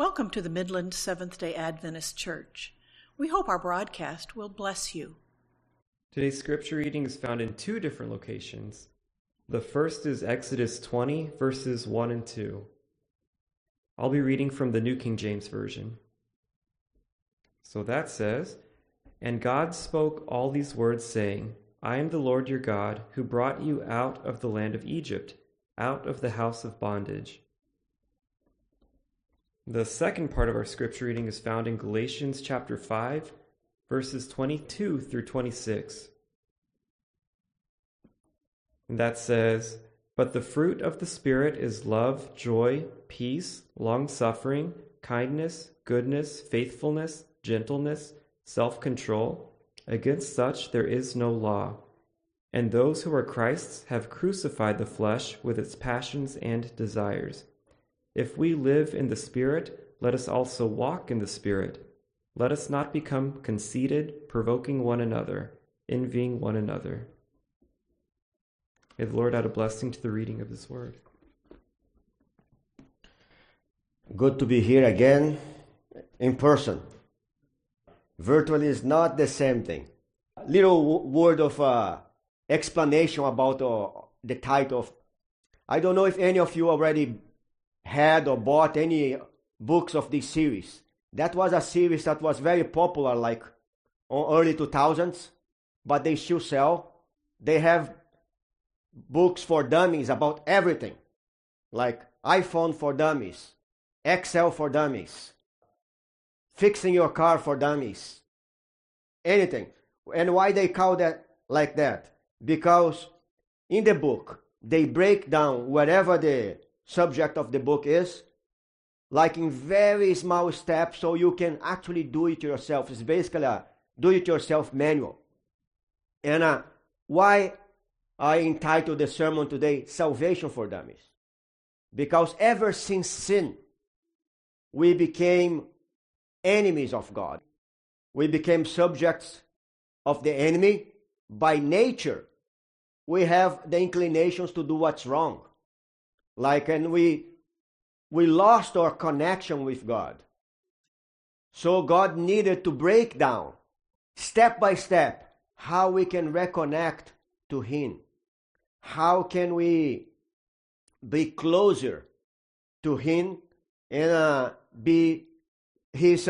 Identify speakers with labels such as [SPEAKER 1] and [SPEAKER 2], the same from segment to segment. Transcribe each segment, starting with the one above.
[SPEAKER 1] Welcome to the Midland Seventh-day Adventist Church. We hope our broadcast will bless you.
[SPEAKER 2] Today's scripture reading is found in two different locations. The first is Exodus 20, verses 1 and 2. I'll be reading from the New King James Version. So that says, "And God spoke all these words, saying, I am the Lord your God, who brought you out of the land of Egypt, out of the house of bondage." The second part of our scripture reading is found in Galatians chapter 5, verses 22 through 26. And that says, "But the fruit of the Spirit is love, joy, peace, long-suffering, kindness, goodness, faithfulness, gentleness, self-control. Against such there is no law. And those who are Christ's have crucified the flesh with its passions and desires. If we live in the Spirit, let us also walk in the Spirit. Let us not become conceited, provoking one another, envying one another." May the Lord add a blessing to the reading of His Word.
[SPEAKER 3] Good to be here again in person. Virtually is not the same thing. Little word of explanation about the title. I don't know if any of you already had or bought any books of this series. That was a series that was very popular like on early 2000s, but they still sell. They have books for dummies about everything, like iPhone for dummies, Excel for dummies, fixing your car for dummies, anything. And why they call that like that? Because in the book, they break down whatever the subject of the book is, like in very small steps, so you can actually do it yourself. It's basically a do-it-yourself manual. And why I entitled the sermon today, Salvation for Dummies? Because ever since sin, we became enemies of God. We became subjects of the enemy. By nature, we have the inclinations to do what's wrong. And we lost our connection with God. So God needed to break down, step by step, how we can reconnect to Him. How can we be closer to Him and be His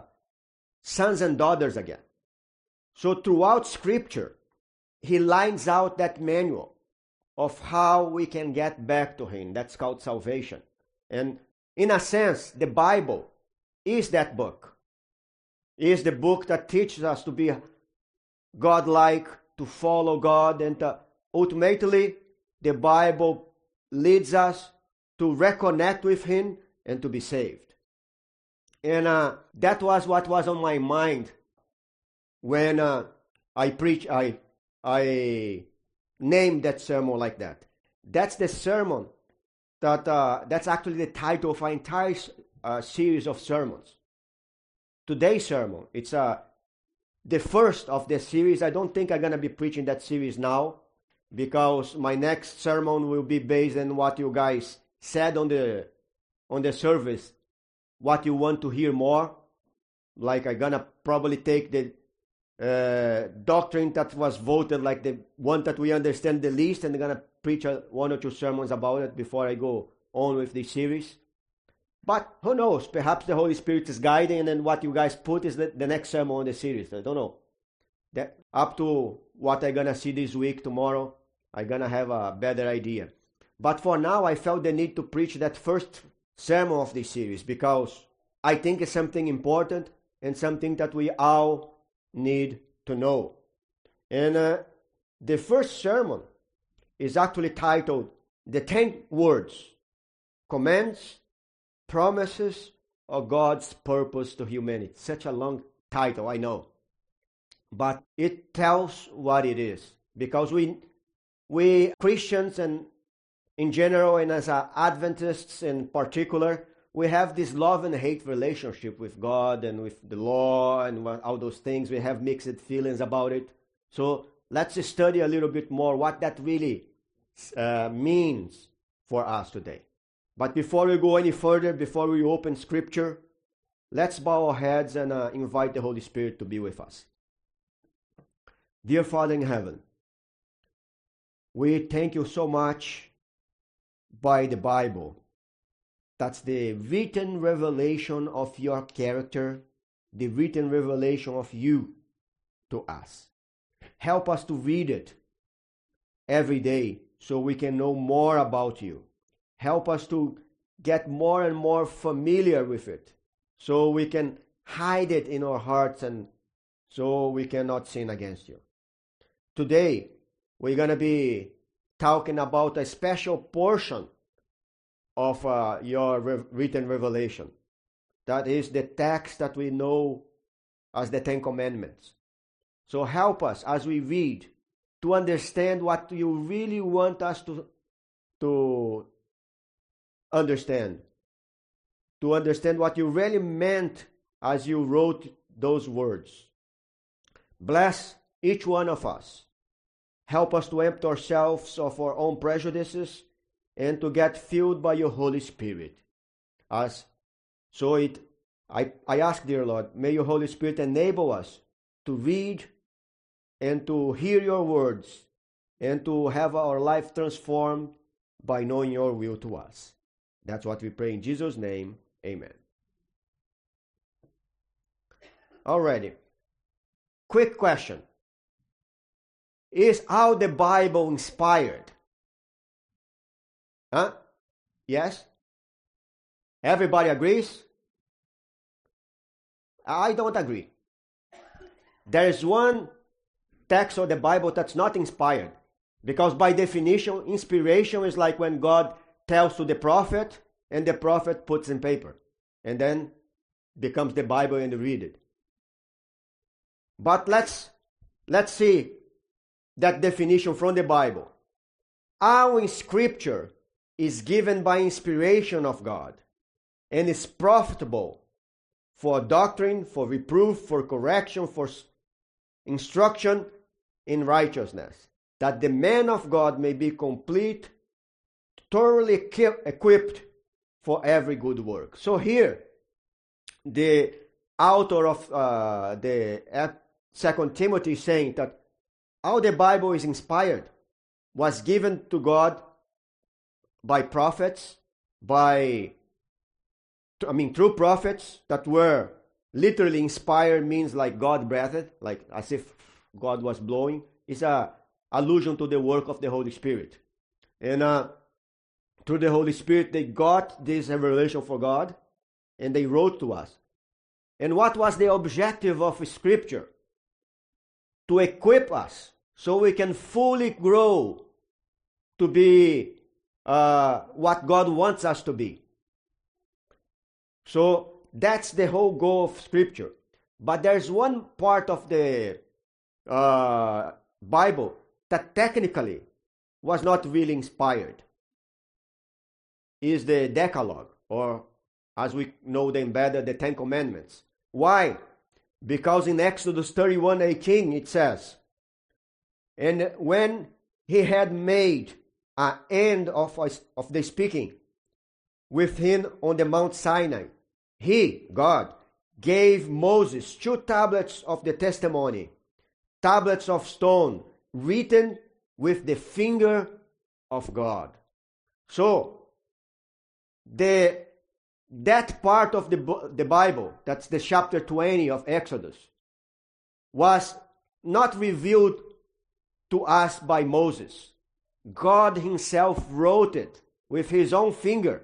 [SPEAKER 3] sons and daughters again? So throughout Scripture, He lines out that manual of how we can get back to Him. That's called salvation. And in a sense, the Bible is that book. It is the book that teaches us to be God-like, to follow God, and ultimately, the Bible leads us to reconnect with Him and to be saved. And that was what was on my mind when I preached. I named that sermon like that. That's the sermon that's actually the title of our entire series of sermons. Today's sermon, it's the first of the series. I don't think I'm going to be preaching that series now, because my next sermon will be based on what you guys said on the service, what you want to hear more. Like I'm going to probably take the doctrine that was voted like the one that we understand the least, and I'm going to preach one or two sermons about it before I go on with this series. But who knows? Perhaps the Holy Spirit is guiding, and then what you guys put is the next sermon on the series. I don't know. That up to what I'm going to see this week, tomorrow, I'm going to have a better idea. But for now, I felt the need to preach that first sermon of this series, because I think it's something important and something that we all need to know. And the first sermon is actually titled The 10 Words, Commands, Promises of God's Purpose to Humanity. Such a long title, I know. But it tells what it is. Because we Christians, and in general, and as Adventists in particular, we have this love and hate relationship with God and with the law and all those things. We have mixed feelings about it. So let's study a little bit more what that really means for us today. But before we go any further, before we open Scripture, let's bow our heads and invite the Holy Spirit to be with us. Dear Father in heaven, we thank you so much by the Bible. That's the written revelation of your character, the written revelation of you to us. Help us to read it every day so we can know more about you. Help us to get more and more familiar with it so we can hide it in our hearts and so we cannot sin against you. Today, we're going to be talking about a special portion of your written revelation. That is the text that we know as the Ten Commandments. So help us as we read to understand what you really want us to understand. To understand what you really meant as you wrote those words. Bless each one of us. Help us to empty ourselves of our own prejudices and to get filled by your Holy Spirit. I ask, dear Lord, may your Holy Spirit enable us to read and to hear your words and to have our life transformed by knowing your will to us. That's what we pray in Jesus' name. Amen. Alrighty. Quick question. Is all the Bible inspired? Huh? Yes? Everybody agrees? I don't agree. There is one text of the Bible that's not inspired. Because by definition, inspiration is like when God tells to the prophet and the prophet puts in paper. And then becomes the Bible and you read it. But let's see that definition from the Bible. All Scripture is given by inspiration of God and is profitable for doctrine, for reproof, for correction, for instruction in righteousness, that the man of God may be complete, thoroughly equipped for every good work. So here, the author of the 2 Timothy is saying that all the Bible is inspired, was given to God by prophets, through prophets that were literally inspired, means like God breathed, like as if God was blowing. It's a allusion to the work of the Holy Spirit. And through the Holy Spirit, they got this revelation for God, and they wrote to us. And what was the objective of Scripture? To equip us so we can fully grow to be what God wants us to be. So that's the whole goal of Scripture. But there's one part of the Bible that technically was not really inspired. Is the Decalogue, or as we know them better, the Ten Commandments. Why? Because in Exodus 31:18 it says, and when he had made an end of the speaking with him on the Mount Sinai, he, God, gave Moses 2 tablets of the testimony, tablets of stone, written with the finger of God. So, that part of the Bible, that's the chapter 20 of Exodus, was not revealed to us by Moses. God himself wrote it with his own finger.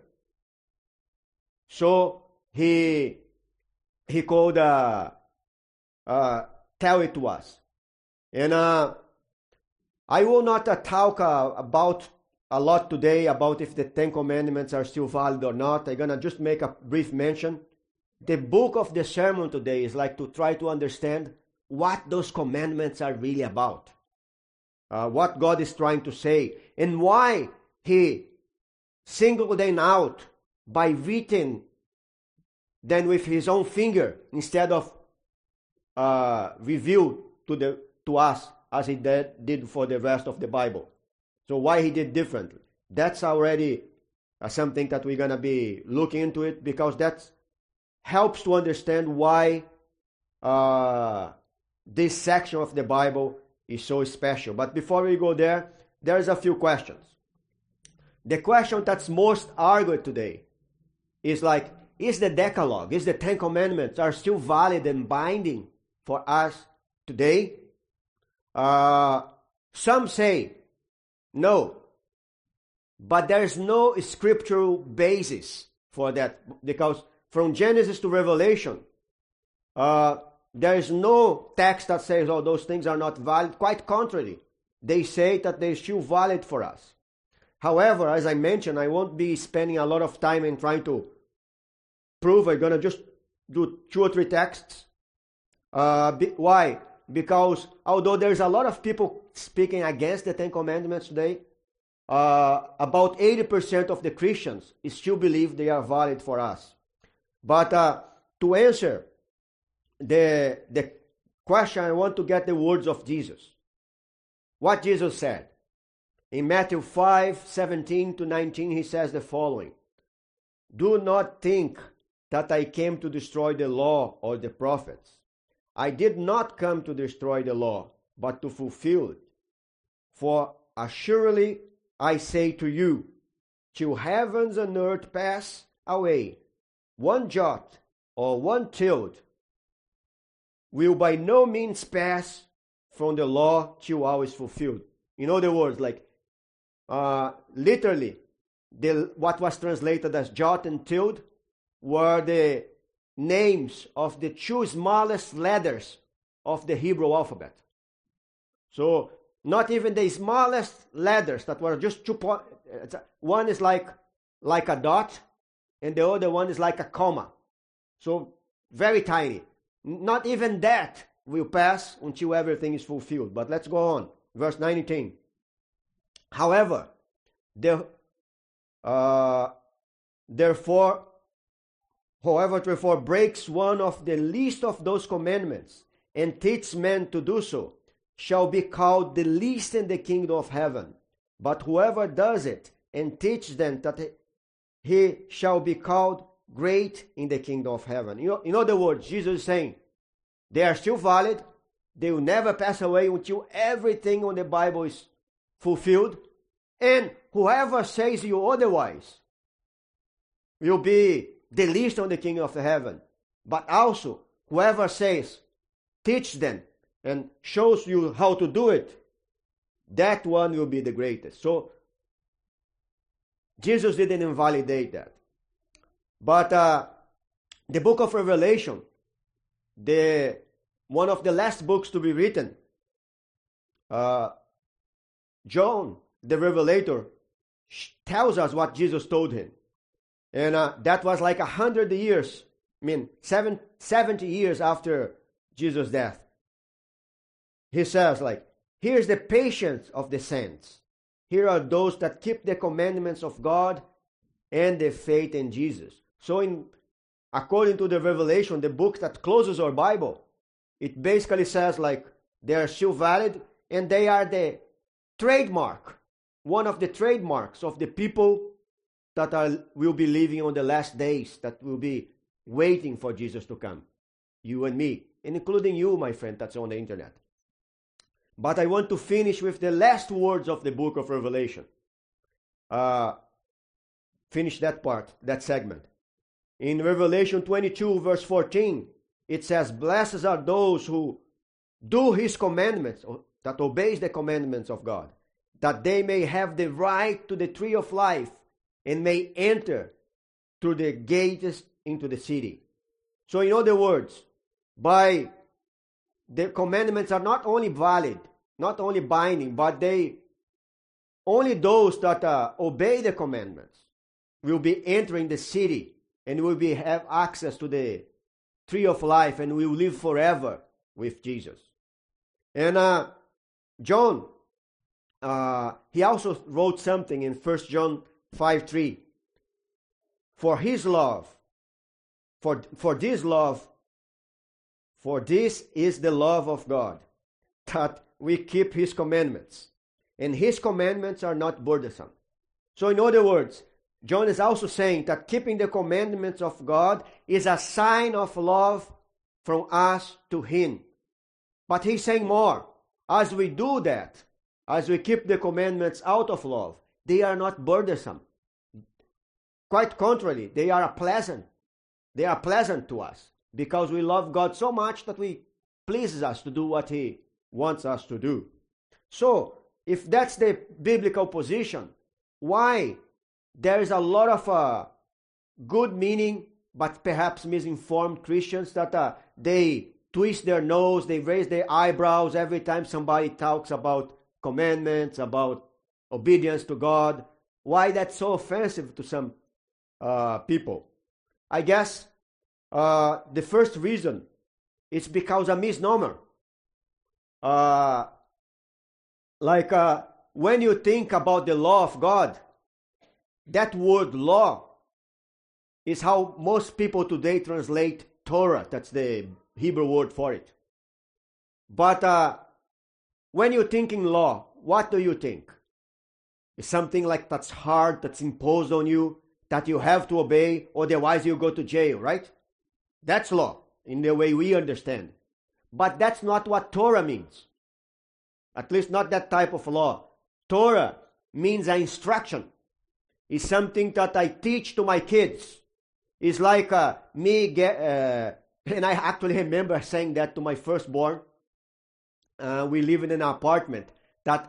[SPEAKER 3] So he could tell it to us. And I will not talk about a lot today about if the Ten Commandments are still valid or not. I'm going to just make a brief mention. The book of the sermon today is like to try to understand what those commandments are really about. What God is trying to say. And why he singled them out by written them with his own finger instead of revealed to us as he did for the rest of the Bible. So why he did differently? That's already something that we're going to be looking into it, because that helps to understand why this section of the Bible is so special. But before we go there, there's a few questions. The question that's most argued today is like, is the Decalogue, is the Ten Commandments are still valid and binding for us today? Some say no, but there's no scriptural basis for that, because from Genesis to Revelation, there is no text that says, oh, those things are not valid. Quite contrary, they say that they're still valid for us. However, as I mentioned, I won't be spending a lot of time in trying to prove. I'm going to just do 2 or 3 texts. Why? Because although there's a lot of people speaking against the Ten Commandments today, about 80% of the Christians still believe they are valid for us. But to answer the question, I want to get the words of Jesus. What Jesus said. In Matthew 5:17-19, he says the following: "Do not think that I came to destroy the law or the prophets. I did not come to destroy the law, but to fulfill it. For assuredly I say to you, till heavens and earth pass away, one jot or one tittle will by no means pass from the law till all is fulfilled." In other words, like literally, what was translated as jot and tittle were the names of the 2 smallest letters of the Hebrew alphabet. So not even the smallest letters that were just 2 one is like a dot, and the other one is like a comma. So very tiny. Not even that will pass until everything is fulfilled. But let's go on. Verse 19. However, therefore breaks one of the least of those commandments and teaches men to do so shall be called the least in the kingdom of heaven. But whoever does it and teaches them, that he shall be called great in the kingdom of heaven. In other words, Jesus is saying they are still valid. They will never pass away until everything on the Bible is fulfilled. And whoever says you otherwise will be the least on the kingdom of heaven. But also, whoever says, teach them and shows you how to do it, that one will be the greatest. So, Jesus didn't invalidate that. But the book of Revelation, one of the last books to be written, John, the Revelator, tells us what Jesus told him. And that was like 100 years, 70 years after Jesus' death. He says, like, here's the patience of the saints. Here are those that keep the commandments of God and the faith in Jesus. So according to the Revelation, the book that closes our Bible, it basically says like they are still valid, and they are the trademark, one of the trademarks of the people that will be living on the last days, that will be waiting for Jesus to come. You and me, and including you, my friend, that's on the internet. But I want to finish with the last words of the book of Revelation. Finish that part, that segment. In Revelation 22, verse 14, it says, "Blessed are those who do his commandments," that obeys the commandments of God, "that they may have the right to the tree of life and may enter through the gates into the city." So in other words, by the commandments are not only valid, not only binding, but only those that obey the commandments will be entering the city and will have access to the tree of life and will live forever with Jesus. And John, he also wrote something in 1 John 5:3. For his love, for this is the love of God, that we keep his commandments, and his commandments are not burdensome. So in other words, John is also saying that keeping the commandments of God is a sign of love from us to Him. But he's saying more. As we do that, as we keep the commandments out of love, they are not burdensome. Quite contrary, they are pleasant. They are pleasant to us because we love God so much that we pleases us to do what He wants us to do. So, if that's the biblical position, why there is a lot of good meaning but perhaps misinformed Christians that they twist their nose, they raise their eyebrows every time somebody talks about commandments, about obedience to God? Why that's so offensive to some people? I guess the first reason is because a misnomer. When you think about the law of God, that word law is how most people today translate Torah. That's the Hebrew word for it. But when you're thinking law, what do you think? It's something like that's hard, that's imposed on you, that you have to obey, otherwise you go to jail, right? That's law, in the way we understand. But that's not what Torah means. At least not that type of law. Torah means an instruction. It's something that I teach to my kids. It's like and I actually remember saying that to my firstborn. We live in an apartment that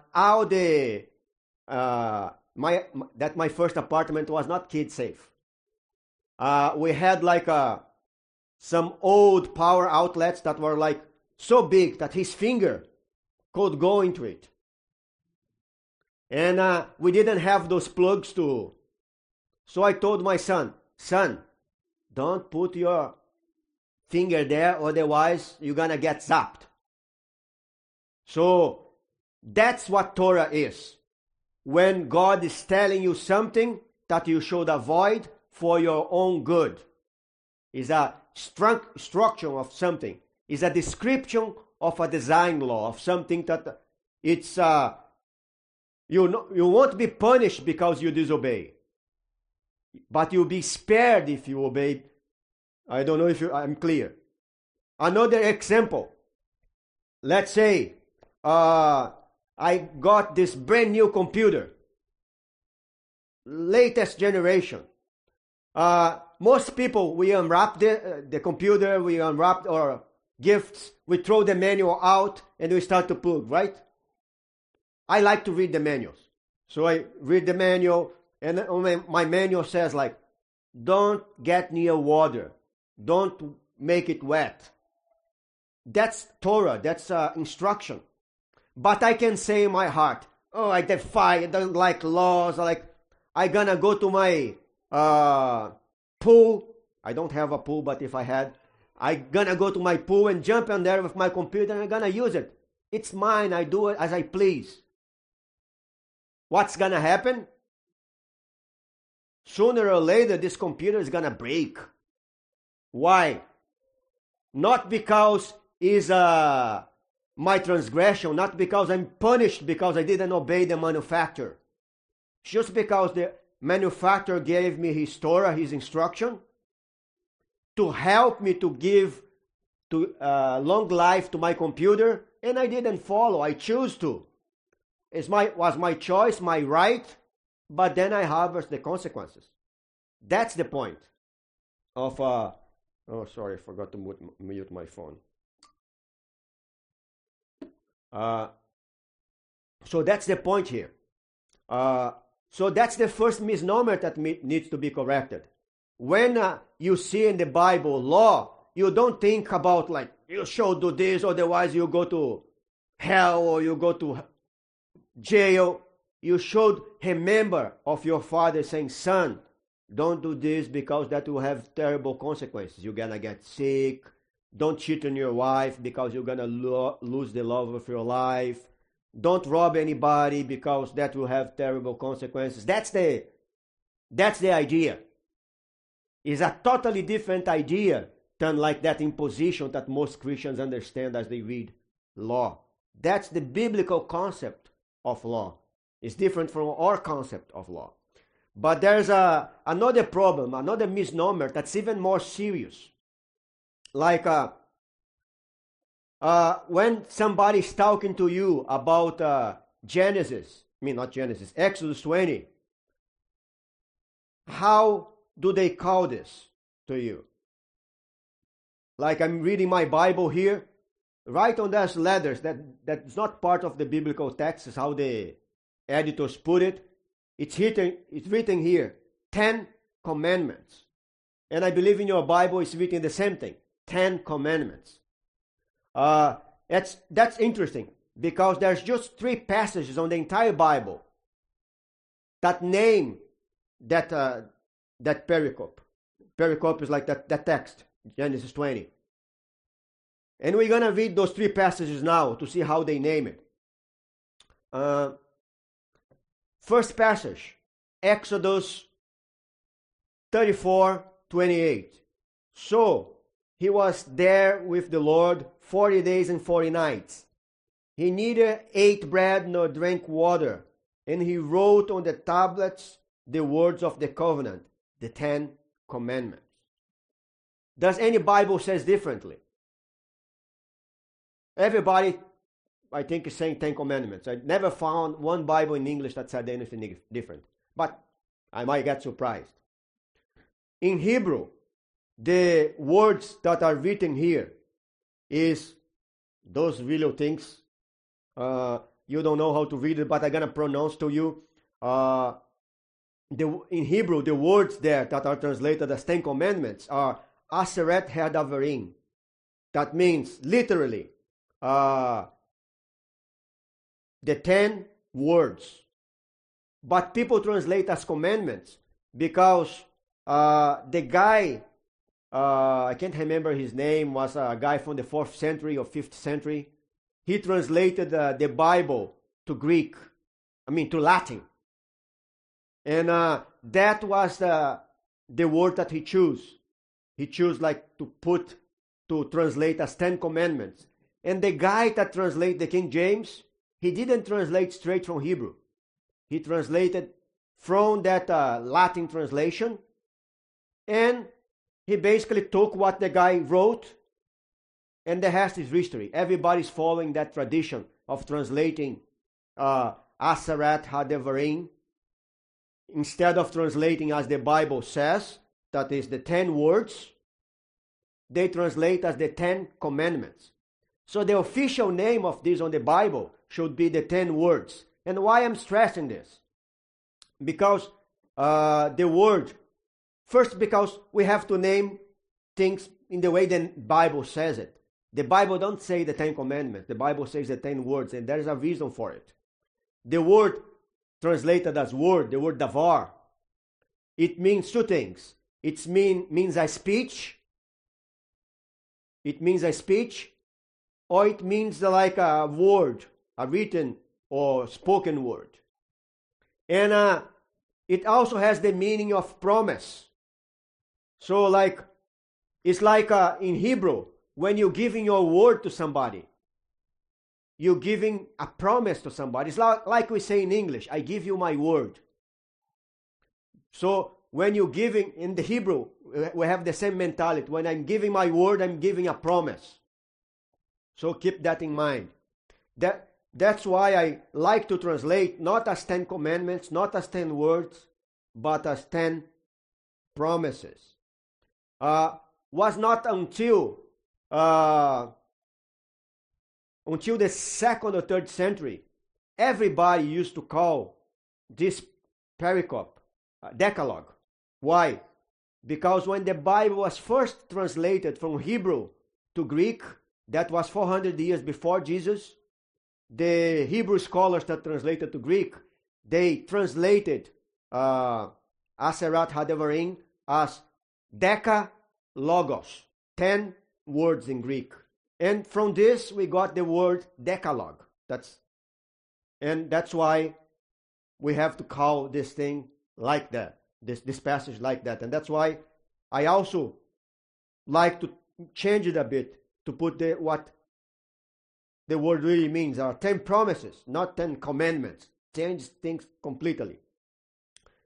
[SPEAKER 3] my first apartment was not kid safe. We had some old power outlets that were so big that his finger could go into it. And we didn't have those plugs too. So I told my son, don't put your finger there, otherwise you're gonna get zapped. So that's what Torah is. When God is telling you something that you should avoid for your own good. It's a instruction of something. It's a description of a design law, of something that it's you won't be punished because you disobey, but you'll be spared if you obey. I don't know if I'm clear. Another example. Let's say I got this brand new computer, latest generation. Most people, we unwrap the computer, we unwrap our gifts, we throw the manual out, and we start to plug, right? I like to read the manuals. So I read the manual, and my manual says don't get near water. Don't make it wet. That's Torah. That's instruction. But I can say in my heart, I don't like laws. I gonna go to my pool. I don't have a pool, but if I had, I gonna go to my pool and jump in there with my computer and I'm gonna use it. It's mine. I do it as I please. What's gonna happen? Sooner or later, this computer is gonna break. Why? Not because it's my transgression, not because I'm punished because I didn't obey the manufacturer. Just because the manufacturer gave me his Torah, his instruction, to help me to give long life to my computer, and I didn't follow. I chose to. Was my choice, my right, but then I harvest the consequences. That's the point of sorry, I forgot to mute my phone. So that's the point here. So that's the first misnomer that needs to be corrected. When you see in the Bible law, you don't think about you should do this, otherwise you go to hell or you go to jail. You should remember of your father saying, son, don't do this because that will have terrible consequences. You're going to get sick. Don't cheat on your wife because you're going to lose the love of your life. Don't rob anybody because that will have terrible consequences. That's the idea. It's a totally different idea than that imposition that most Christians understand as they read law. That's the biblical concept of law. It's different from our concept of law. But there's another problem, another misnomer that's even more serious. Like when somebody's talking to you about Exodus 20, how do they call this to you? Like I'm reading my Bible here, right on those letters, that's not part of the biblical text, is how the editors put it. It's written here, 10 commandments. And I believe in your Bible it's written the same thing, 10 commandments. That's interesting, because there's just 3 passages on the entire Bible that name that pericope. Pericope is like that text, Genesis 20. And we're going to read those 3 passages now to see how they name it. First passage, Exodus 34:28. So he was there with the Lord 40 days and 40 nights. He neither ate bread nor drank water, and he wrote on the tablets the words of the covenant, the 10 commandments. Does any Bible says differently? Everybody, I think, is saying 10 commandments. I never found one Bible in English that said anything different. But I might get surprised. In Hebrew, the words that are written here is those little things. You don't know how to read it, but I'm going to pronounce to you. In Hebrew, the words there that are translated as 10 commandments are Aseret Hadavarim. That means, literally, the 10 words. But people translate as commandments because the guy, I can't remember his name, was a guy from the 4th century or 5th century. He translated the Bible to to Latin. And that was the word that he chose. He chose to translate as 10 commandments. And the guy that translated the King James, he didn't translate straight from Hebrew. He translated from that Latin translation. And he basically took what the guy wrote, and the rest is history. Everybody's following that tradition of translating Aseret Hadavarim. Instead of translating as the Bible says, that is the 10 words, they translate as the 10 commandments. So the official name of this on the Bible should be the 10 words. And why I'm stressing this? Because the word, first because we have to name things in the way the Bible says it. The Bible don't say the 10 commandments. The Bible says the 10 words, and there is a reason for it. The word translated as word, the word davar, it means 2 things. It means a speech. It means a speech, or it means like a word, a written or spoken word. And it also has the meaning of promise. So it's like in Hebrew, when you're giving your word to somebody, you're giving a promise to somebody. It's like we say in English, I give you my word. So when you're giving, in the Hebrew, we have the same mentality. When I'm giving my word, I'm giving a promise. So keep that in mind. That's why I like to translate not as 10 commandments, not as 10 words, but as 10 promises. Was not until the 2nd or 3rd century, everybody used to call this pericope Decalogue. Why? Because when the Bible was first translated from Hebrew to Greek, that was 400 years before Jesus, the Hebrew scholars that translated to Greek, they translated Aseret Hadavarim as Decalogos, 10 words in Greek. And from this we got the word Decalogue. That's why we have to call this thing like that, this passage like that. And that's why I also like to change it a bit to put what the word really means. There are 10 promises, not 10 commandments. Change things completely.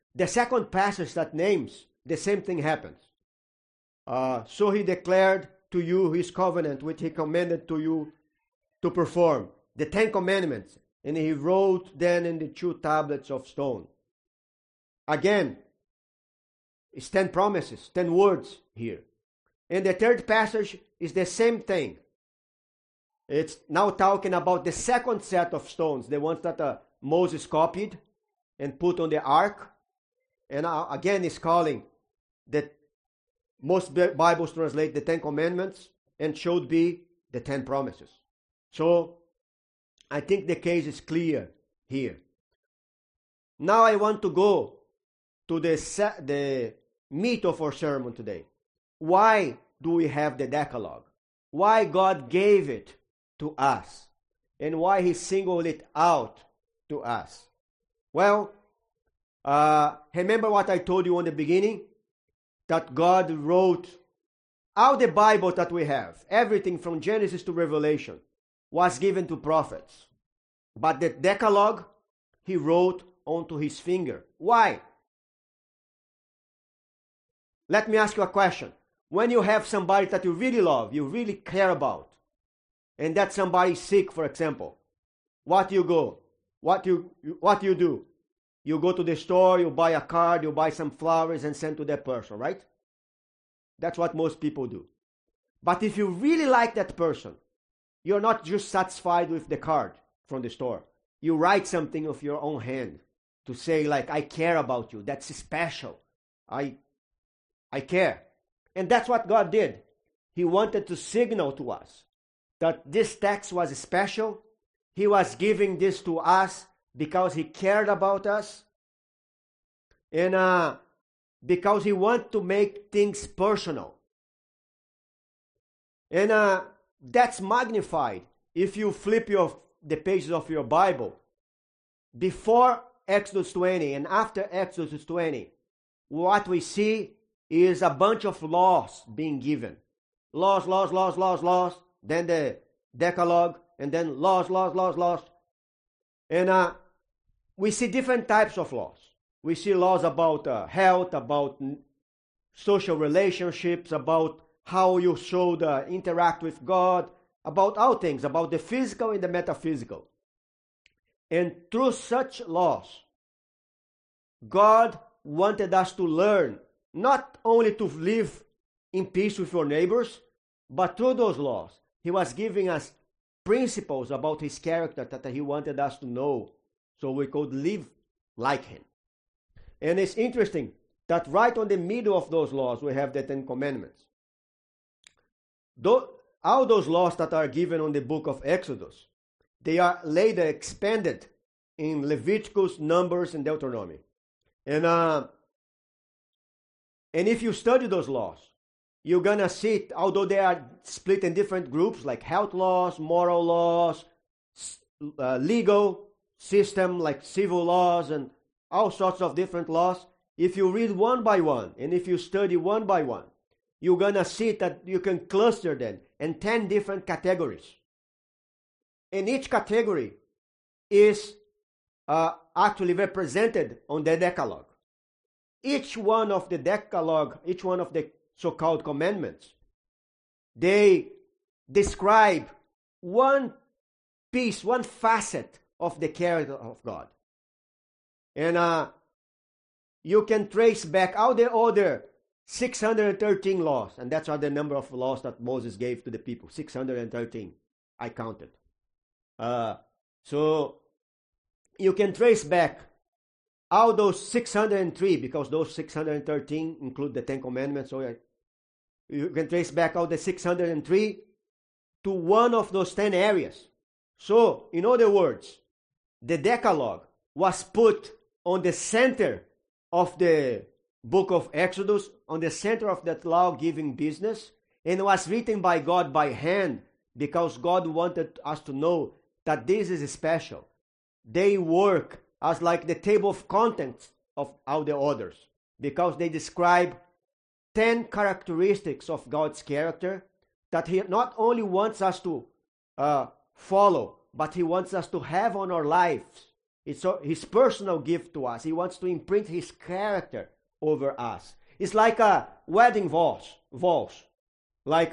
[SPEAKER 3] the second passage that names, the same thing happens. So he declared to you his covenant, which he commanded to you to perform, the 10 commandments, and he wrote them in the 2 tablets of stone. Again, it's 10 promises, 10 words here. And the third passage is the same thing. It's now talking about the second set of stones, the ones that Moses copied and put on the ark. And again, it's calling that most Bibles translate the 10 commandments and should be the 10 promises. So I think the case is clear here. Now I want to go to the meat of our sermon today. Why do we have the Decalogue? Why God gave it to us? And why he singled it out to us? Well, remember what I told you in the beginning? That God wrote all the Bible that we have, everything from Genesis to Revelation, was given to prophets. But the Decalogue, he wrote onto his finger. Why? Let me ask you a question. When you have somebody that you really love, you really care about, and that somebody is sick, for example, what do you do? You go to the store, you buy a card, you buy some flowers and send to that person, right? That's what most people do. But if you really like that person, you're not just satisfied with the card from the store. You write something of your own hand to say, like, I care about you. That's special. I care. And that's what God did. He wanted to signal to us that this text was special. He was giving this to us because he cared about us. And because he wanted to make things personal. And that's magnified if you flip the pages of your Bible. Before Exodus 20 and after Exodus 20, what we see is a bunch of laws being given. Laws. Then the Decalogue, and then laws. And we see different types of laws. We see laws about health, about social relationships, about how you should interact with God, about all things, about the physical and the metaphysical. And through such laws, God wanted us to learn not only to live in peace with your neighbors, but through those laws, he was giving us principles about his character that he wanted us to know so we could live like him. And it's interesting that right on the middle of those laws, we have the 10 Commandments. All those laws that are given on the book of Exodus, they are later expanded in Leviticus, Numbers, and Deuteronomy. And if you study those laws, you're going to see it, although they are split in different groups like health laws, moral laws, legal system like civil laws, and all sorts of different laws. If you read one by one, and if you study one by one, you're going to see that you can cluster them in 10 different categories. And each category is actually represented on the Decalogue. Each one of the Decalogue, each one of the so-called commandments, they describe one piece, one facet of the character of God. And you can trace back all the other 613 laws, and that's the number of laws that Moses gave to the people. 613, I counted. So you can trace back all those 603, because those 613 include the 10 Commandments. So you can trace back all the 603 to one of those 10 areas. So, in other words, the Decalogue was put on the center of the book of Exodus, on the center of that law-giving business, and was written by God by hand because God wanted us to know that this is special. They work as like the table of contents of all the others because they describe 10 characteristics of God's character that he not only wants us to follow, but he wants us to have on our lives It's his personal gift to us. He wants to imprint his character over us. It's like a wedding vows. Like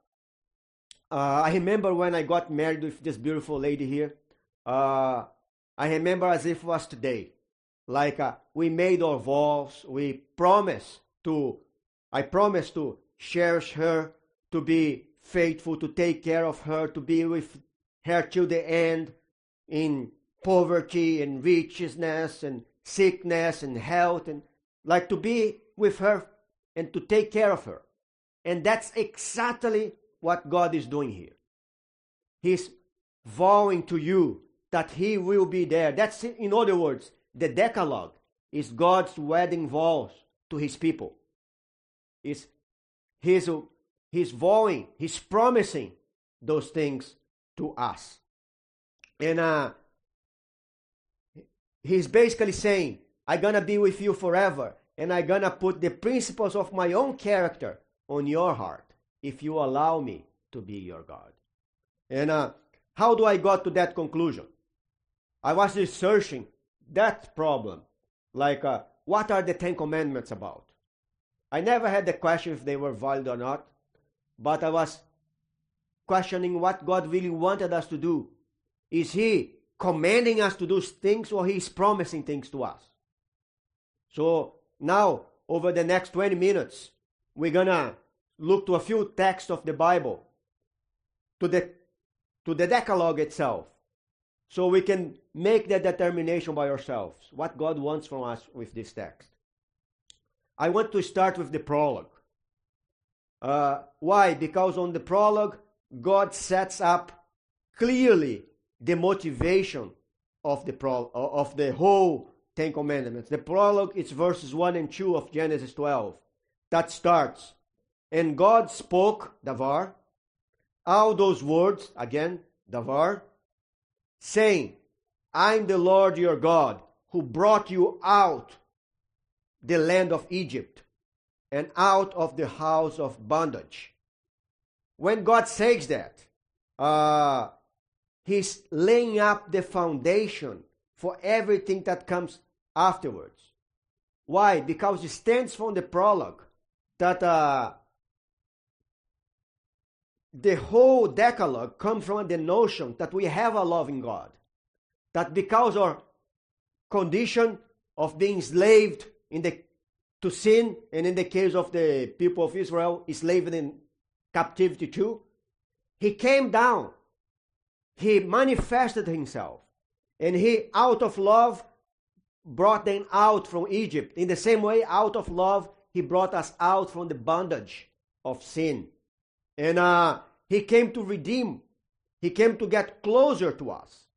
[SPEAKER 3] I remember when I got married with this beautiful lady here. I remember as if it was today. Like we made our vows. I promised to cherish her, to be faithful, to take care of her, to be with her till the end, in poverty and richness and sickness and health, and like to be with her and to take care of her. And that's exactly what God is doing here. He's vowing to you that he will be there. That's, in other words, the Decalogue is God's wedding vows to his people. He's vowing, he's promising those things to us. And he's basically saying, I'm going to be with you forever, and I'm going to put the principles of my own character on your heart if you allow me to be your God. And how do I got to that conclusion? I was researching that problem. Like, what are the Ten Commandments about? I never had the question if they were valid or not, but I was questioning what God really wanted us to do. Is he commanding us to do things, or he is promising things to us? So now, over the next 20 minutes, we're going to look to a few texts of the Bible, to the Decalogue itself, so we can make that determination by ourselves, what God wants from us with this text. I want to start with the prologue. Why? Because on the prologue, God sets up clearly the motivation of the whole Ten Commandments. The prologue is verses 1 and 2 of Genesis 12. That starts, and God spoke, davar, all those words, again, davar, saying, I'm the Lord your God, who brought you out the land of Egypt and out of the house of bondage. When God says that, he's laying up the foundation for everything that comes afterwards. Why? Because it stands from the prologue that the whole Decalogue comes from the notion that we have a loving God. That because our condition of being enslaved to sin, and in the case of the people of Israel, enslaved in captivity too, he came down. He manifested himself. And he, out of love, brought them out from Egypt. In the same way, out of love, he brought us out from the bondage of sin. And he came to redeem. He came to get closer to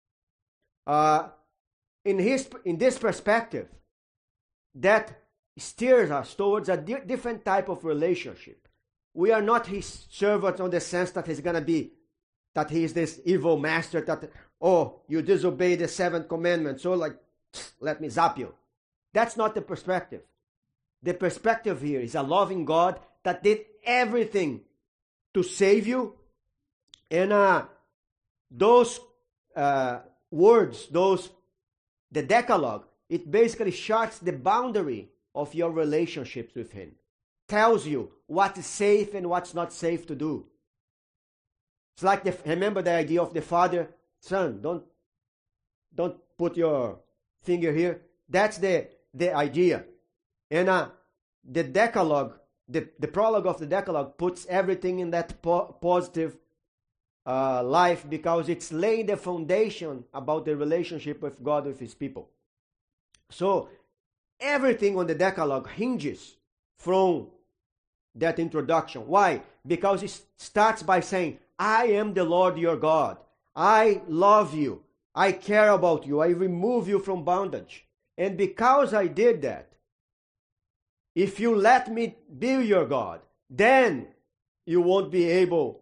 [SPEAKER 3] us. In this perspective, that steers us towards a different type of relationship. We are not his servants on the sense that he's going to be, that he is this evil master that, oh, you disobey the seventh commandment, so like, let me zap you. That's not the perspective. The perspective here is a loving God that did everything to save you. And those words, the Decalogue, it basically charts the boundary of your relationships with him. Tells you what is safe and what's not safe to do. It's like, remember the idea of the father, son, don't put your finger here. That's the idea. And the Decalogue, the prologue of the Decalogue puts everything in that positive life, because it's laying the foundation about the relationship with God, with his people. So everything on the Decalogue hinges from that introduction. Why? Because it starts by saying, I am the Lord your God. I love you. I care about you. I remove you from bondage. And because I did that, if you let me be your God, then you won't be able,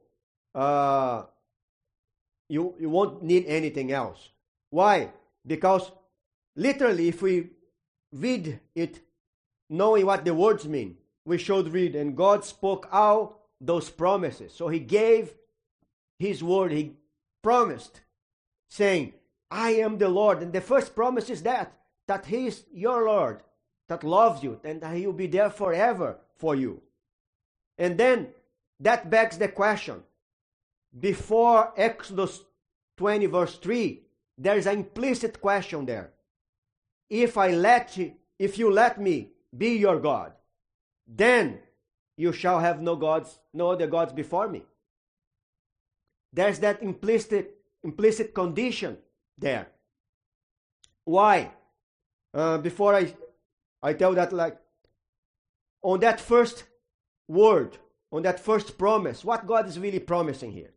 [SPEAKER 3] you won't need anything else. Why? Because literally, if we read it knowing what the words mean, we should read, and God spoke all those promises. So he gave his word, he promised, saying, I am the Lord. And the first promise is that He is your Lord, that loves you, and that He will be there forever for you. And then that begs the question. Before Exodus 20 verse 3, there is an implicit question there. If you let me be your God, then you shall have no other gods before me. There's that implicit condition there. Why? Before I tell that, like, on that first word, on that first promise, what God is really promising here?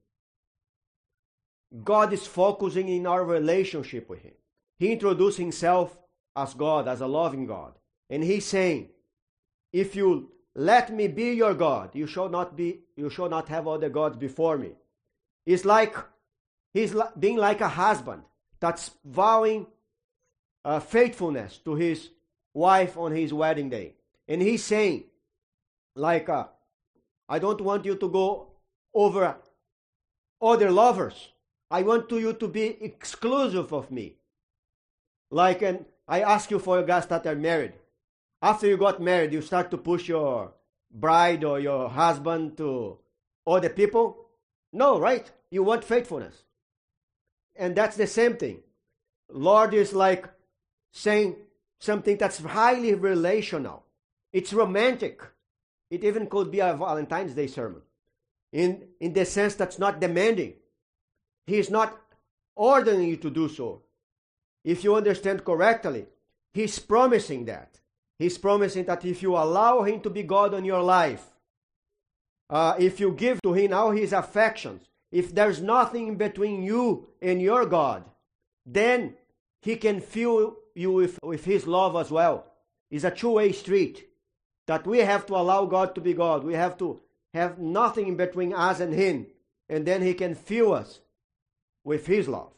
[SPEAKER 3] God is focusing in our relationship with Him. He introduced Himself as God, as a loving God. And He's saying, if you let me be your God, you shall not have other gods before me. It's like He's being like a husband that's vowing faithfulness to his wife on his wedding day. And He's saying, like, I don't want you to go over other lovers. I want you to be exclusive of me. Like, and I ask you for your guys that are married. After you got married, you start to push your bride or your husband to other people? No, right? You want faithfulness. And that's the same thing. Lord is like saying something that's highly relational. It's romantic. It even could be a Valentine's Day sermon. In the sense that's not demanding. He is not ordering you to do so. If you understand correctly, He's promising that. He's promising that if you allow Him to be God in your life, if you give to Him all His affections, if there's nothing between you and your God, then He can fill you with His love as well. It's a two-way street. That we have to allow God to be God. We have to have nothing between us and Him. And then He can fill us with His love.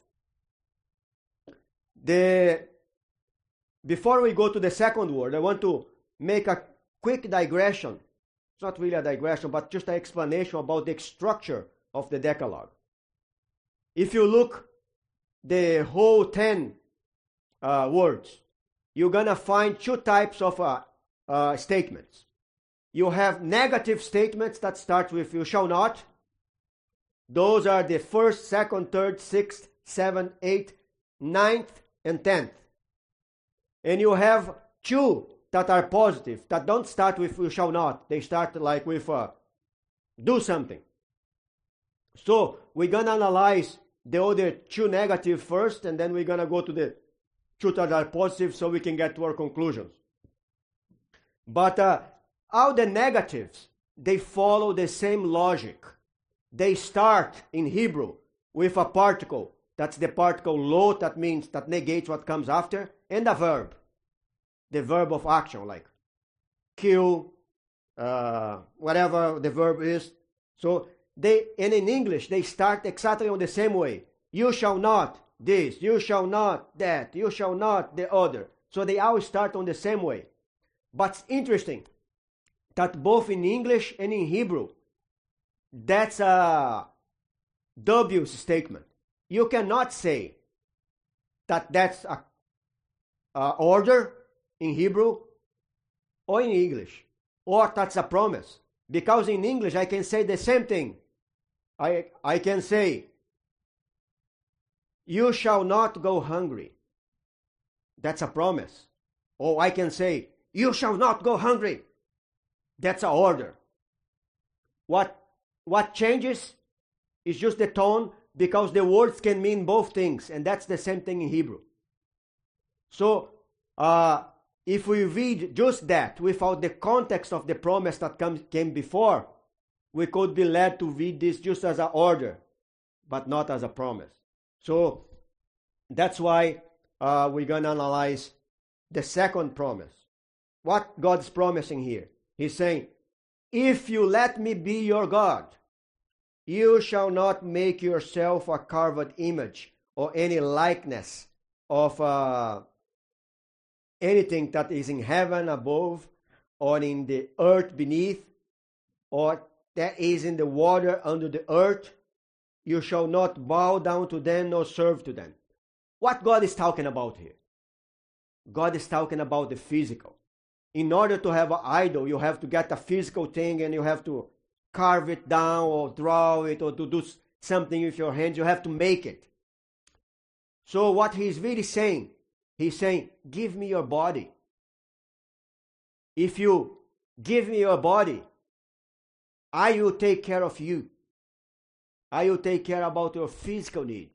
[SPEAKER 3] Before we go to the second word, I want to make a quick digression. It's not really a digression, but just an explanation about the structure of the Decalogue. If you look the whole 10 words, you're going to find two types of statements. You have negative statements that start with you shall not. Those are the first, second, third, sixth, seventh, eighth, ninth, and 10th. And you have two that are positive, that don't start with you shall not. They start like with do something. So we're going to analyze the other two negative first, and then we're going to go to the two that are positive so we can get to our conclusions. But all the negatives, they follow the same logic. They start in Hebrew with a particle. That's the particle lo, that means that negates what comes after, and a verb. The verb of action, like kill, whatever the verb is. So and in English, they start exactly on the same way. You shall not this, you shall not that, you shall not the other. So they all start on the same way. But it's interesting that both in English and in Hebrew, that's a W statement. You cannot say that that's a order in Hebrew or in English, or that's a promise. Because in English I can say the same thing. I can say, you shall not go hungry. That's a promise. Or I can say, you shall not go hungry. That's an order. What changes is just the tone, because the words can mean both things, and that's the same thing in Hebrew. So, if we read just that without the context of the promise that came before, we could be led to read this just as an order, but not as a promise. So, that's why we're going to analyze the second promise. What God's promising here? He's saying, if you let me be your God, you shall not make yourself a carved image or any likeness of anything that is in heaven above, or in the earth beneath, or that is in the water under the earth. You shall not bow down to them nor serve to them. what God is talking about here? God is talking about the physical. In order to have an idol, you have to get a physical thing and you have to carve it down or draw it or to do something with your hands. You have to make it. So what he's really saying, he's saying, give me your body. If you give me your body, I will take care of you. I will take care about your physical needs.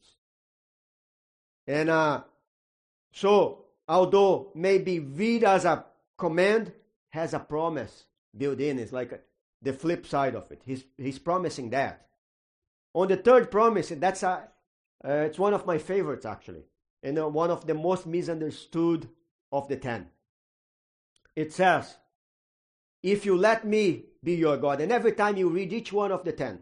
[SPEAKER 3] And so, although maybe read as a command, has a promise built in. It's like the flip side of it. He's promising that. On the third promise, it's one of my favorites actually, and one of the most misunderstood of the 10. It says, if you let me be your God, and every time you read each one of the 10,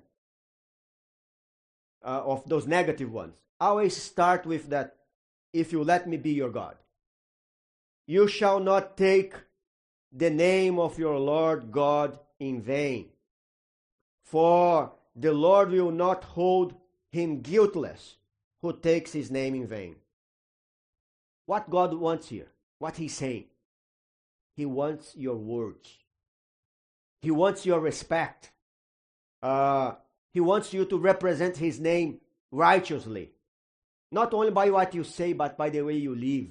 [SPEAKER 3] of those negative ones, always start with that, if you let me be your God. You shall not take the name of your Lord God in vain, for the Lord will not hold him guiltless who takes his name in vain. What God wants here, what he's saying, he wants your words. He wants your respect. He wants you to represent his name righteously. Not only by what you say, but by the way you live.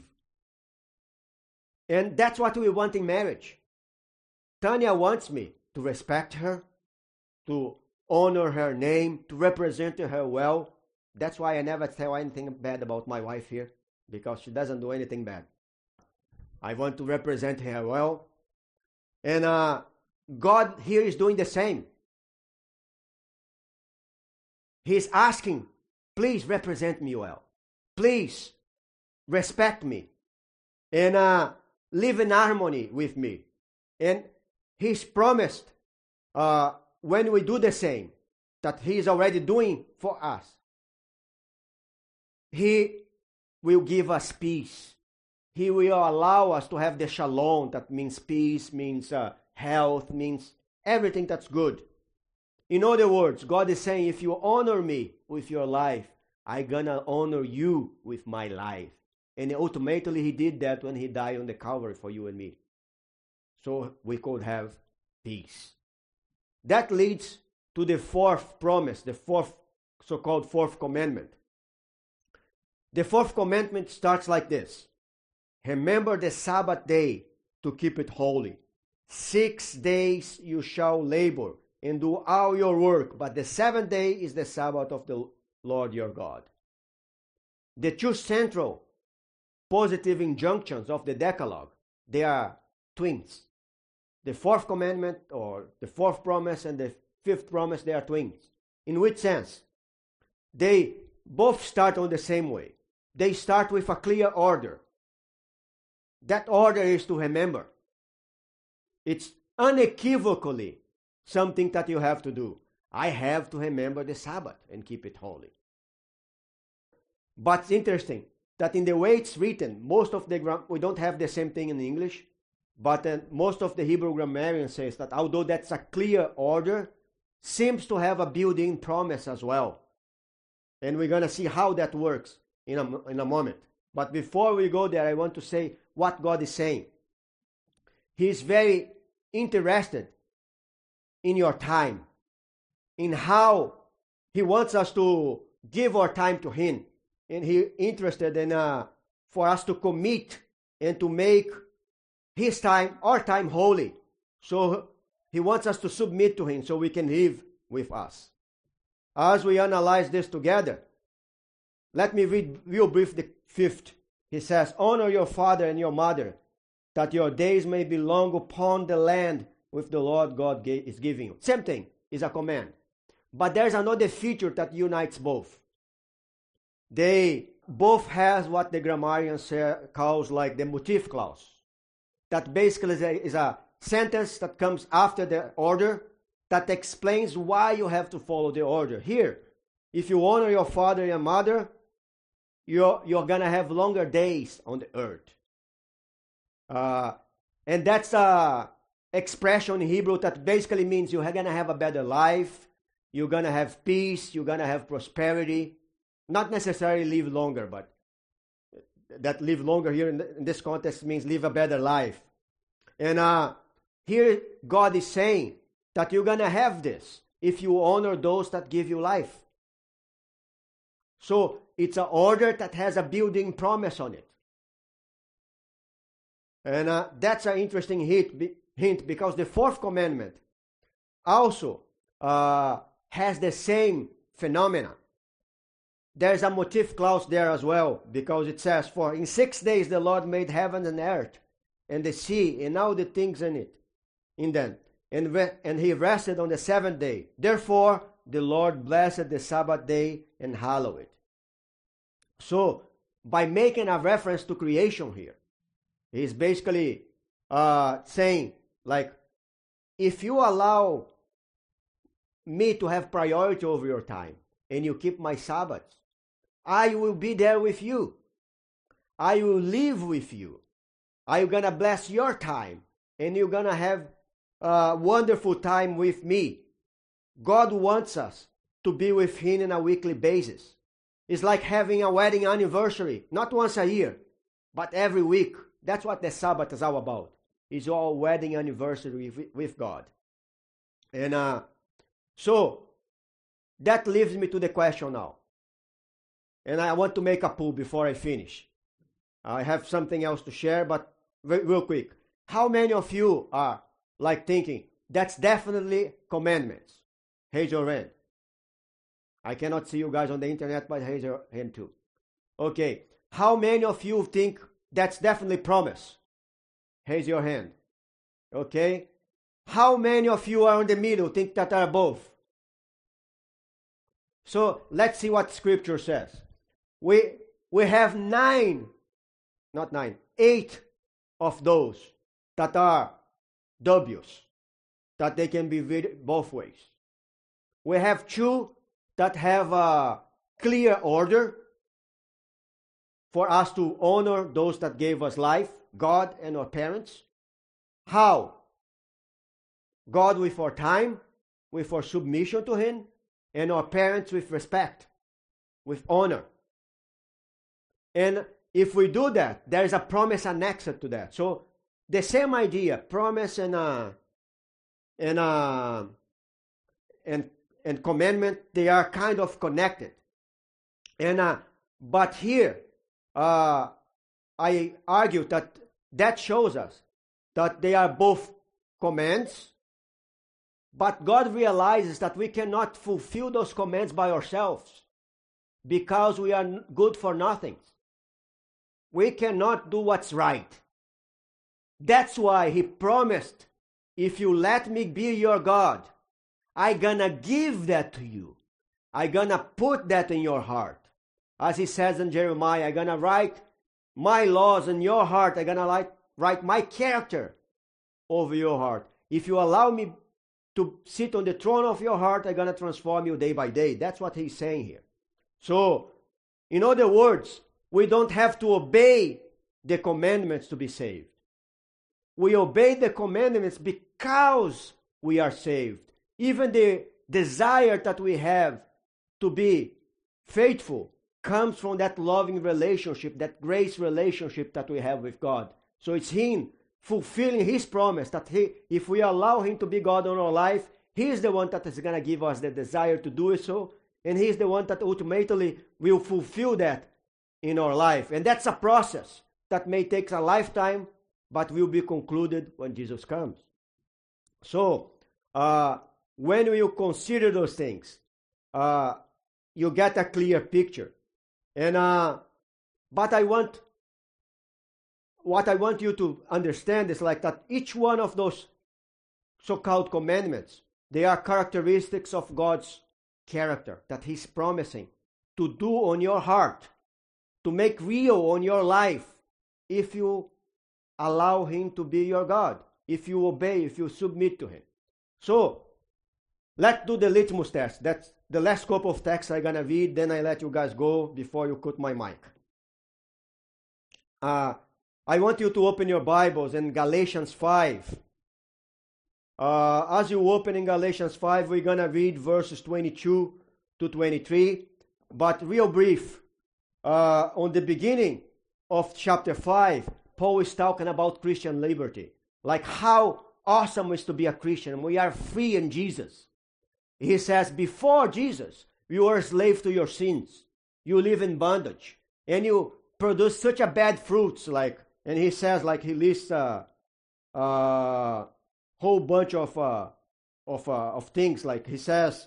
[SPEAKER 3] And that's what we want in marriage. Tanya wants me to respect her, to honor her name, to represent her well. That's why I never tell anything bad about my wife here, because she doesn't do anything bad. I want to represent her well. And God here is doing the same. He's asking, please represent me well. Please respect me. And live in harmony with me. And he's promised, when we do the same, that he is already doing for us, he will give us peace. He will allow us to have the shalom, that means peace, means health, means everything that's good. In other words, God is saying, if you honor me with your life, I'm gonna honor you with my life. And ultimately he did that when he died on the Calvary for you and me. So we could have peace. That leads to the fourth promise, the so-called fourth commandment. The fourth commandment starts like this. Remember the Sabbath day to keep it holy. 6 days you shall labor and do all your work, but the seventh day is the Sabbath of the Lord your God. The two central positive injunctions of the Decalogue, they are twins. The fourth commandment, or the fourth promise, and the fifth promise, they are twins. In which sense? They both start on the same way. They start with a clear order. That order is to remember. It's unequivocally something that you have to do. I have to remember the Sabbath and keep it holy. But it's interesting that in the way it's written, we don't have the same thing in English, but most of the Hebrew grammarian says that although that's a clear order, seems to have a built-in promise as well. And we're going to see how that works in a moment. But before we go there, I want to say what God is saying. He is very interested in your time, in how he wants us to give our time to him. And he interested in for us to commit and to make his time, our time, holy. So he wants us to submit to him so we can live with us. As we analyze this together, let me read real brief the fifth. He says, honor your father and your mother, that your days may be long upon the land which the Lord God is giving you. Same thing, is a command. But there's another feature that unites both. They both has what the grammarian calls like the motif clause. That basically is a sentence that comes after the order that explains why you have to follow the order. Here, if you honor your father and mother, you're going to have longer days on the earth. And that's a expression in Hebrew that basically means you're going to have a better life, you're going to have peace, you're going to have prosperity. Not necessarily live longer, but that live longer here in this context means live a better life. And here God is saying that you're going to have this if you honor those that give you life. So it's an order that has a building promise on it. And that's an interesting hint because the fourth commandment also has the same phenomena. There's a motif clause there as well, because it says, "For in 6 days the Lord made heaven and earth, and the sea, and all the things in them. And he rested on the seventh day. Therefore the Lord blessed the Sabbath day and hallowed it." So, by making a reference to creation here, he's basically saying, like, if you allow me to have priority over your time, and you keep my Sabbaths, I will be there with you. I will live with you. I'm going to bless your time, and you're going to have a wonderful time with me. God wants us to be with Him on a weekly basis. It's like having a wedding anniversary, not once a year, but every week. That's what the Sabbath is all about. It's all wedding anniversary with God. And so, that leads me to the question now. And I want to make a poll before I finish. I have something else to share, but real quick. How many of you are like thinking, that's definitely commandments? Raise your hand. I cannot see you guys on the internet, but raise your hand too. Okay. How many of you think that's definitely promise? Raise your hand. Okay. How many of you are in the middle, think that are both? So let's see what Scripture says. We have 8 of those that are W's, that they can be read both ways. We have 2 that have a clear order for us to honor those that gave us life, God and our parents. How? God with our time, with our submission to Him, and our parents with respect, with honor. And if we do that, there is a promise annexed to that. So the same idea, promise and commandment, they are kind of connected. And but here, I argue that shows us that they are both commands. But God realizes that we cannot fulfill those commands by ourselves because we are good for nothing. We cannot do what's right. That's why He promised, if you let me be your God, I'm gonna give that to you. I'm gonna put that in your heart. As He says in Jeremiah, I'm gonna write my laws in your heart. I'm gonna write my character over your heart. If you allow me to sit on the throne of your heart, I'm going to transform you day by day. That's what He's saying here. So, in other words, we don't have to obey the commandments to be saved. We obey the commandments because we are saved. Even the desire that we have to be faithful comes from that loving relationship, that grace relationship that we have with God. So it's Him fulfilling His promise that if we allow Him to be God in our life, He is the one that is going to give us the desire to do so, and He is the one that ultimately will fulfill that in our life. And that's a process that may take a lifetime, but will be concluded when Jesus comes. So, when you consider those things, you get a clear picture. And but what I want you to understand is like that each one of those so-called commandments, they are characteristics of God's character that He's promising to do on your heart, to make real on your life, if you allow Him to be your God, if you obey, if you submit to Him. So, let's do the litmus test. That's the last couple of texts I'm going to read, then I let you guys go before you cut my mic. I want you to open your Bibles in Galatians 5. As you open in Galatians 5, we're going to read verses 22 to 23. But real brief, on the beginning of chapter 5, Paul is talking about Christian liberty. Like how awesome it is to be a Christian. We are free in Jesus. He says, before Jesus, you were a slave to your sins. You live in bondage. And you produce such a bad fruits. And he says, he lists a whole bunch of things. Like he says,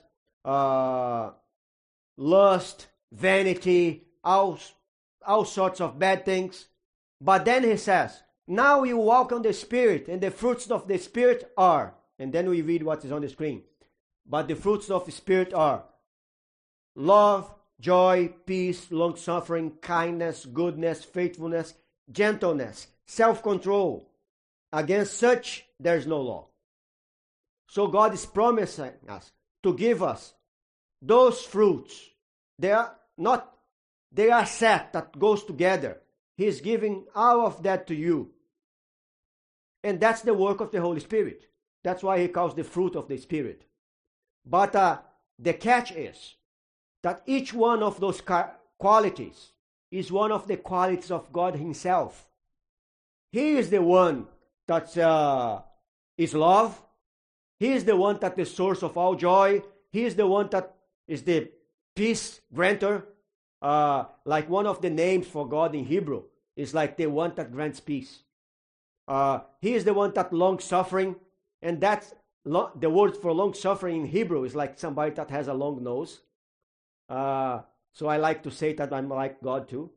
[SPEAKER 3] lust, vanity, all sorts of bad things. But then he says, now you walk on the Spirit, and the fruits of the Spirit are, and then we read what is on the screen. But the fruits of the Spirit are love, joy, peace, long-suffering, kindness, goodness, faithfulness, gentleness, self-control. Against such, there is no law. So God is promising us to give us those fruits. They are set that goes together. He is giving all of that to you. And that's the work of the Holy Spirit. That's why he calls the fruit of the Spirit. But the catch is that each one of those qualities is one of the qualities of God himself. He is the one that is love. He is the one that is the source of all joy. He is the one that is the peace granter. Like one of the names for God in Hebrew is like the one that grants peace. He is the one that long-suffering, and that's the word for long-suffering in Hebrew is like somebody that has a long nose. So I like to say that I'm like God too.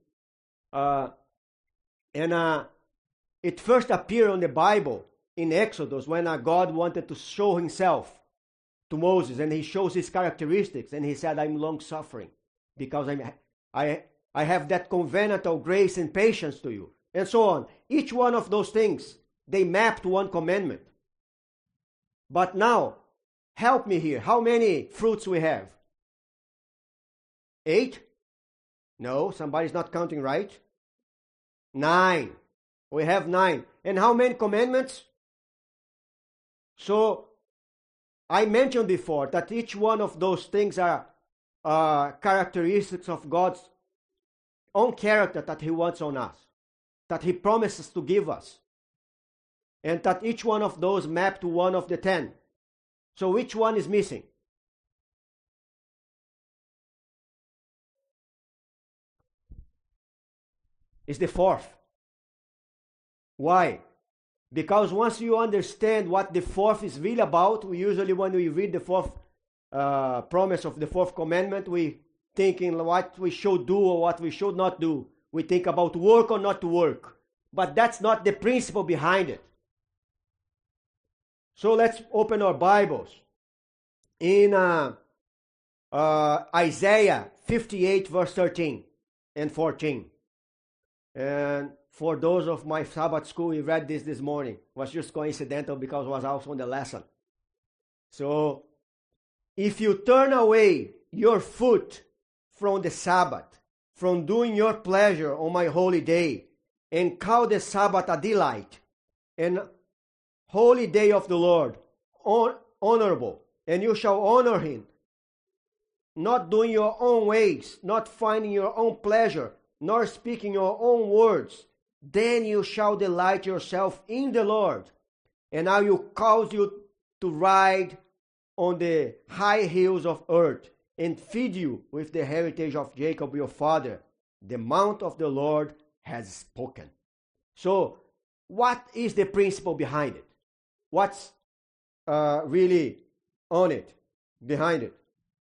[SPEAKER 3] It first appeared on the Bible in Exodus when God wanted to show himself to Moses, and he shows his characteristics, and he said, I'm long-suffering because I have that covenantal grace and patience to you, and so on. Each one of those things, they map to one commandment. But now, help me here. How many fruits we have? 8? No, somebody's not counting right. 9. We have 9. And how many commandments? So, I mentioned before that each one of those things are characteristics of God's own character that he wants on us, that he promises to give us, and that each one of those map to one of the 10. So which one is missing? It's the 4th. Why? Because once you understand what the 4th is really about, we usually, when we read the 4th promise of the 4th commandment, we thinking what we should do or what we should not do. We think about work or not to work. But that's not the principle behind it. So let's open our Bibles in Isaiah 58 verse 13 and 14. And for those of my Sabbath school, we read this morning. It was just coincidental because it was also on the lesson. So, if you turn away your foot from the Sabbath, from doing your pleasure on my holy day, and call the Sabbath a delight, and holy day of the Lord, honorable, and you shall honor him, not doing your own ways, not finding your own pleasure, nor speaking your own words, then you shall delight yourself in the Lord, and I will cause you to ride on the high hills of earth, and feed you with the heritage of Jacob your father. The mount of the Lord has spoken. So, what is the principle behind it? What's really on it, behind it?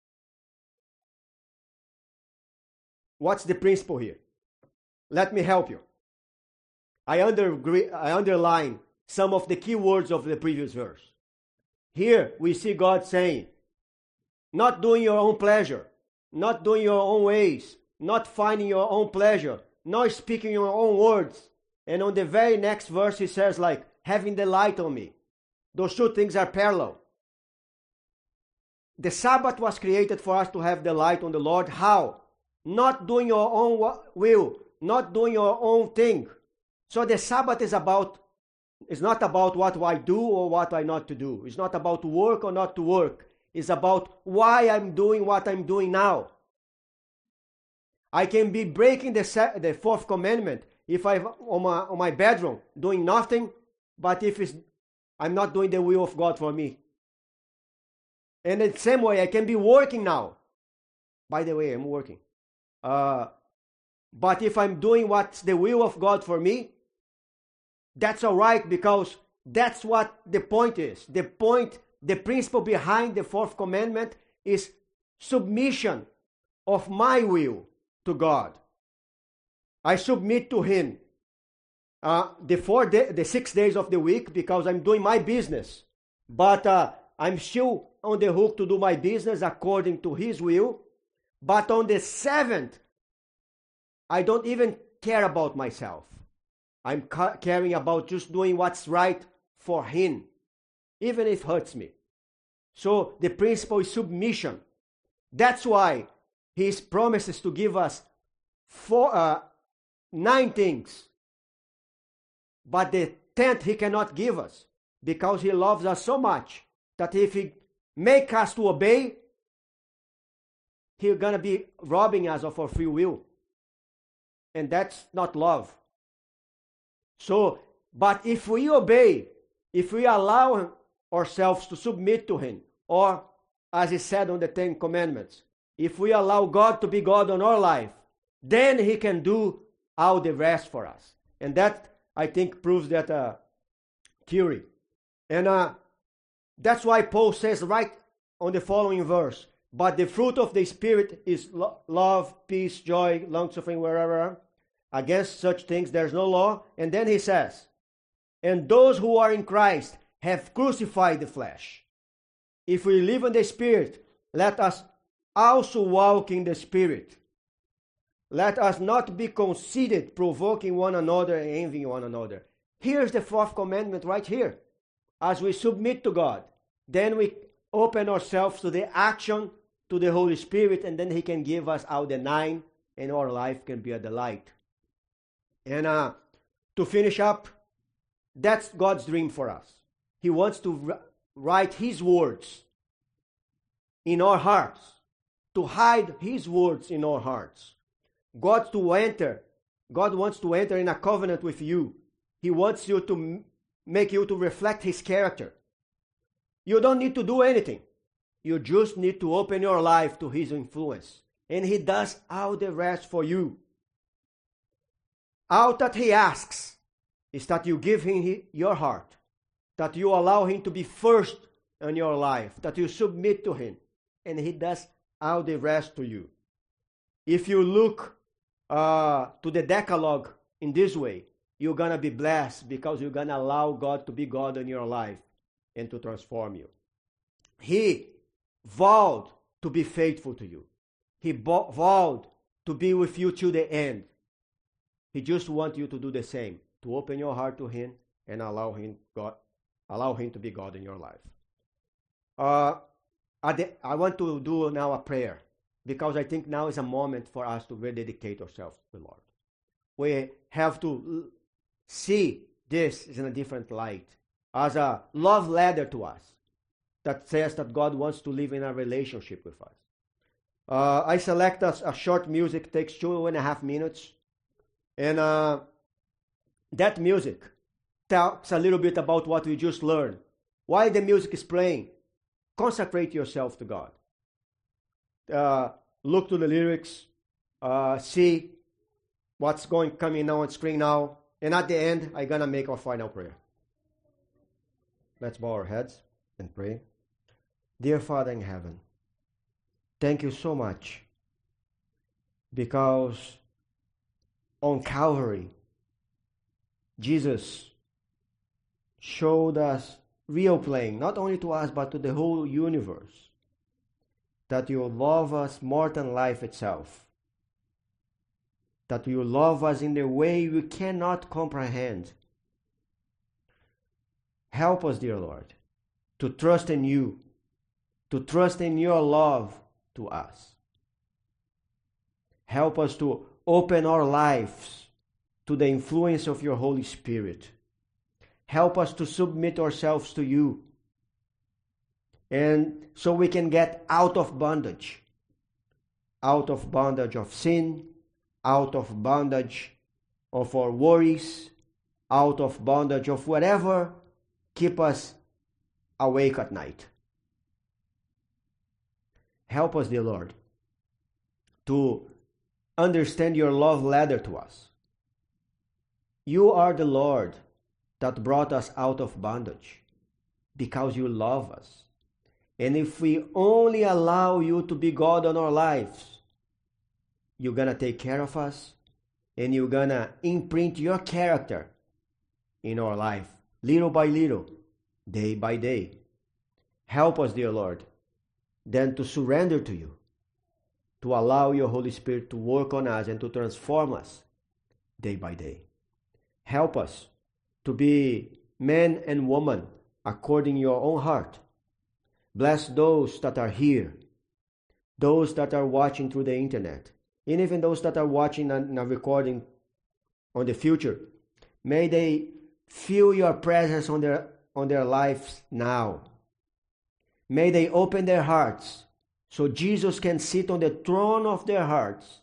[SPEAKER 3] What's the principle here? Let me help you. I underline some of the key words of the previous verse. Here we see God saying, not doing your own pleasure, not doing your own ways, not finding your own pleasure, not speaking your own words. And on the very next verse he says like, having delight on me. Those two things are parallel. The Sabbath was created for us to have delight on the Lord. How? Not doing your own will, not doing your own thing. So the Sabbath is not about what I do or what I not to do. It's not about work or not to work. It's about why I'm doing what I'm doing now. I can be breaking the 4th commandment if I'm on my bedroom doing nothing, but if I'm not doing the will of God for me. And in the same way, I can be working now. By the way, I'm working. But if I'm doing what's the will of God for me, that's all right, because that's what the point is. The principle behind the fourth commandment is submission of my will to God. I submit to Him. The 6 days of the week, because I'm doing my business. But I'm still on the hook to do my business according to His will. But on the seventh, I don't even care about myself. I'm caring about just doing what's right for Him, even if it hurts me. So the principle is submission. That's why He promises to give us 9 things. But the 10th He cannot give us, because He loves us so much that if He make us to obey, He's going to be robbing us of our free will. And that's not love. So, but if we obey, if we allow ourselves to submit to Him, or as He said on the 10 Commandments, if we allow God to be God on our life, then He can do all the rest for us. And that, I think, proves that theory. And that's why Paul says right on the following verse, but the fruit of the Spirit is love, peace, joy, long-suffering, wherever. Against such things there's no law. And then he says, and those who are in Christ have crucified the flesh. If we live in the Spirit, let us also walk in the Spirit. Let us not be conceited, provoking one another and envying one another. Here's the fourth commandment right here. As we submit to God, then we open ourselves to the action, to the Holy Spirit, and then He can give us all the 9, and our life can be a delight. And to finish up, that's God's dream for us. He wants to write His words in our hearts, to hide His words in our hearts. God wants to enter in a covenant with you. He wants you to make you to reflect His character. You don't need to do anything. You just need to open your life to His influence. And He does all the rest for you. All that He asks is that you give Him your heart, that you allow Him to be first in your life, that you submit to Him, and He does all the rest to you. If you look to the Decalogue in this way, you're going to be blessed, because you're going to allow God to be God in your life and to transform you. He vowed to be faithful to you. He vowed to be with you till the end. He just wants you to do the same, to open your heart to Him and allow Him to be God in your life. I want to do now a prayer, because I think now is a moment for us to rededicate ourselves to the Lord. We have to see this in a different light, as a love letter to us that says that God wants to live in a relationship with us. I select a short music, takes 2.5 minutes. And that music talks a little bit about what we just learned. While the music is playing, consecrate yourself to God. Look to the lyrics, see what's coming now on screen now. And at the end, I'm going to make our final prayer. Let's bow our heads and pray. Dear Father in heaven, thank you so much, because on Calvary, Jesus showed us real plain, not only to us, but to the whole universe, that you love us more than life itself, that you love us in the way we cannot comprehend. Help us, dear Lord, to trust in you, to trust in your love to us. Help us to open our lives to the influence of your Holy Spirit. Help us to submit ourselves to you, and so we can get out of bondage of sin, out of bondage of our worries, out of bondage, of whatever keep us awake at night. Help us, dear Lord, to understand your love letter to us. You are the Lord that brought us out of bondage because you love us. And if we only allow you to be God on our lives, you're going to take care of us and you're going to imprint your character in our life, little by little, day by day. Help us, dear Lord, then to surrender to you, to allow your Holy Spirit to work on us and to transform us day by day. Help us to be men and women according to your own heart. Bless those that are here, those that are watching through the internet, and even those that are watching and recording on the future. May they feel your presence on their lives now. May they open their hearts so Jesus can sit on the throne of their hearts,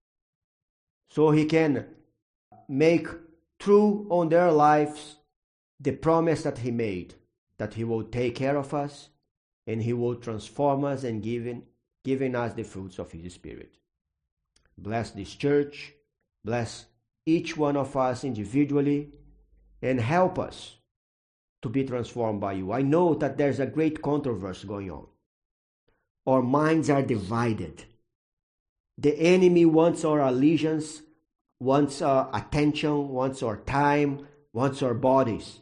[SPEAKER 3] so he can make true on their lives the promise that he made, that he will take care of us and he will transform us and giving us the fruits of his Spirit. Bless this church, bless each one of us individually, and help us to be transformed by you. I know that there's a great controversy going on. Our minds are divided. The enemy wants our allegiance, wants our attention, wants our time, wants our bodies.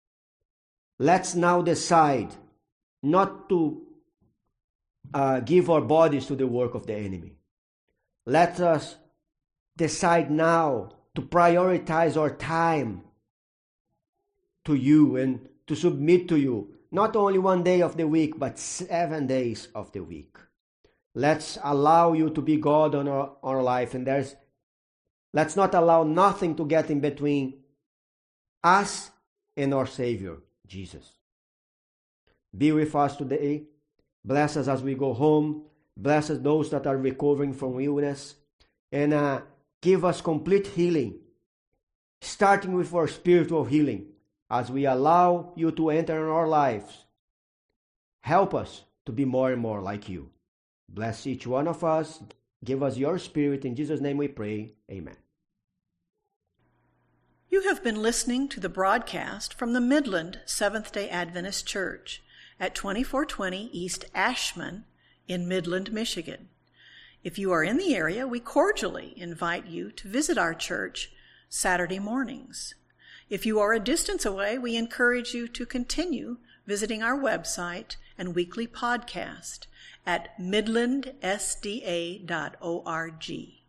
[SPEAKER 3] Let's now decide not to give our bodies to the work of the enemy. Let us decide now to prioritize our time to you and to submit to you, not only one day of the week, but 7 days of the week. Let's allow you to be God on our life, and let's not allow nothing to get in between us and our Savior, Jesus. Be with us today. Bless us as we go home. Bless us those that are recovering from illness. And give us complete healing, starting with our spiritual healing. As we allow you to enter in our lives, help us to be more and more like you. Bless each one of us. Give us your Spirit. In Jesus' name we pray. Amen.
[SPEAKER 1] You have been listening to the broadcast from the Midland Seventh-day Adventist Church at 2420 East Ashman in Midland, Michigan. If you are in the area, we cordially invite you to visit our church Saturday mornings. If you are a distance away, we encourage you to continue visiting our website and weekly podcast at midlandsda.org.